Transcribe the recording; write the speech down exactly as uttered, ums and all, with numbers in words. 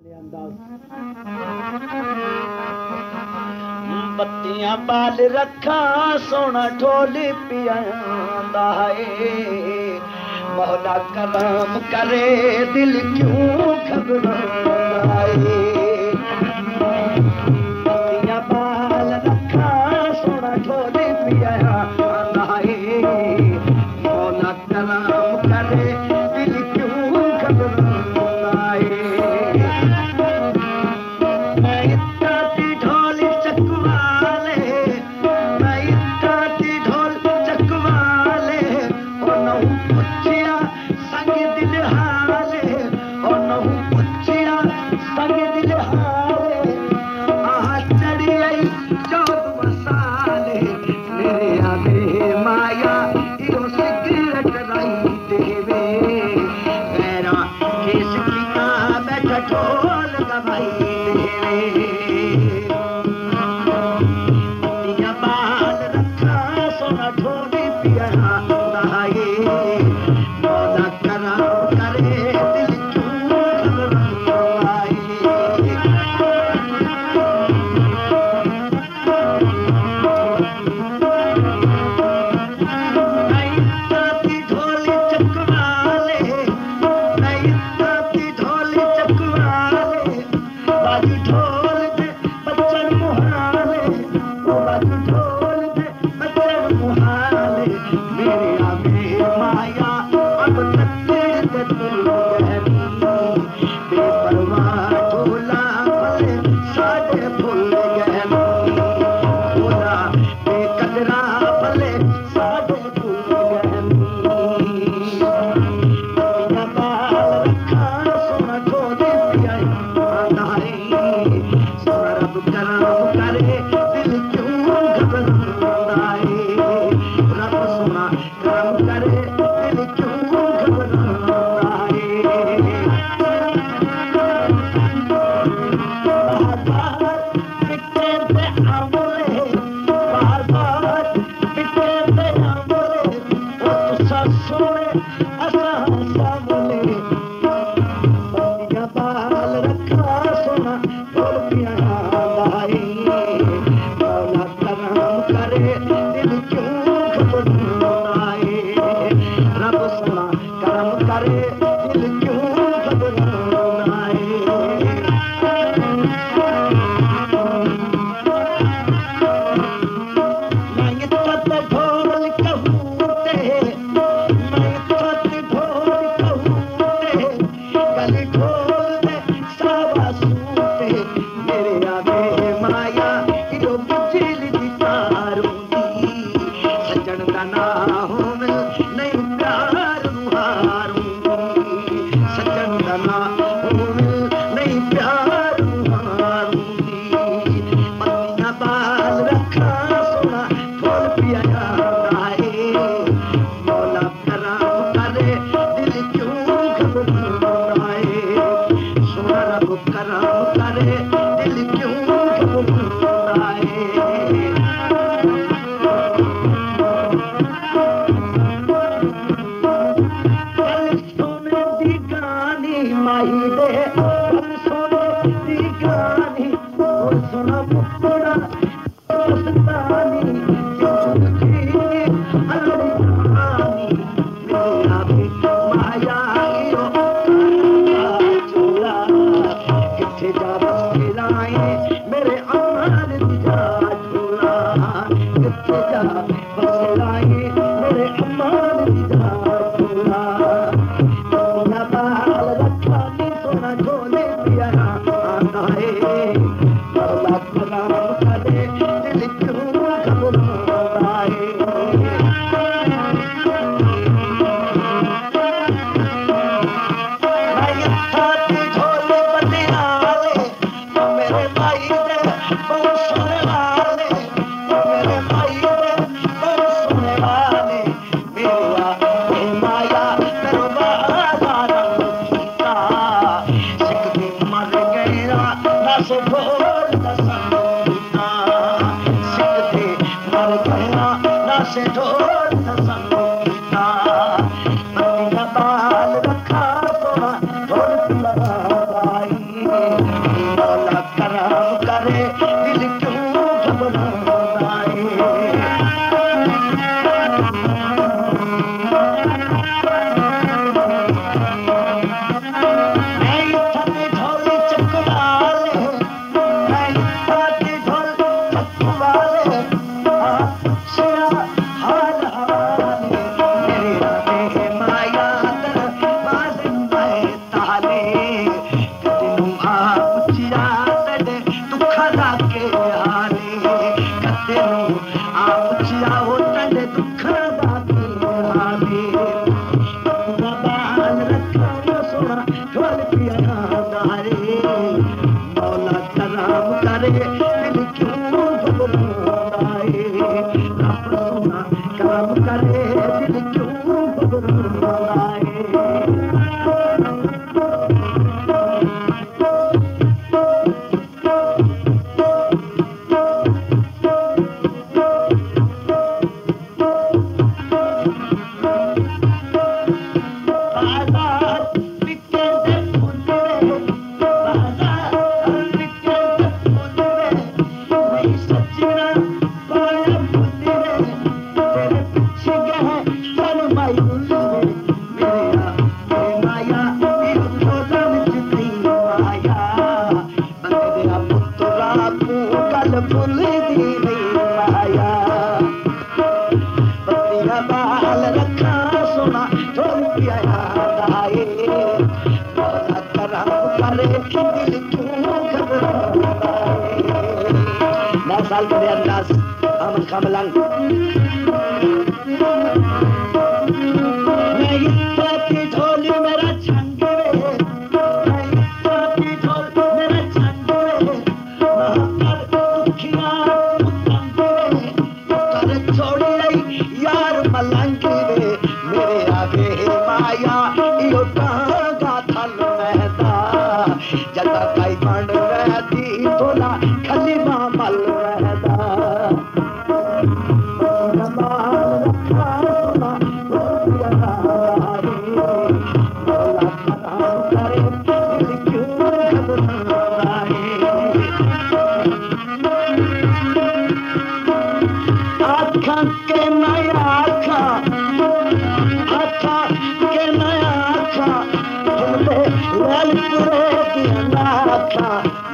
बत्तियां बाल रखा सोना ढोली पियांदा है मौला कलाम करे दिल क्यों घबराता है बत्तियां बाल रखा सोना ढोली पियांदा है मौला कलाम करे दिल क्यों घबराता है मैं इतना दी ढोल चकवाले मैं इतना दी ढोल चकवाले ओ नहु पुछिया संग दिल हाले ओ नहु पुछिया संग दिल हाले आ चढ़ी आई चौद मसाले मेरे आगे माया इहो सिगरेट राई देवे मेरा केस किया बैठा ढोल गवाई Bye. दिल क्यों घबराता है। नौ साल के अंदाज अमन का मलंग मैं इतना की ढोली मेरा छंग वे मैं इतना की ढोल मेरा छंग वे कर दुखिया उतंग वे कर छोड़ी रही यार मलंग वे मेरे आगे माया यो टांगा थल महदा जता कई बंड रहती थोड़ा खली मामल रहदा आखा के नया आखा आखा के नया आखा ललपुरे की आखा